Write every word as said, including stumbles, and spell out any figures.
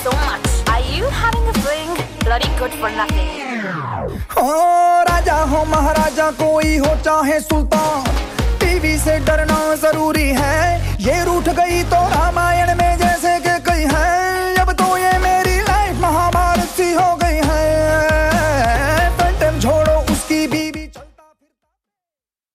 so much. Are you having a fling? Bloody good for nothing. हो राजा हो महाराजा कोई हो चाहे सुल्तान, टीवी से डरना जरूरी है। ये रूठ गई तो रामायण में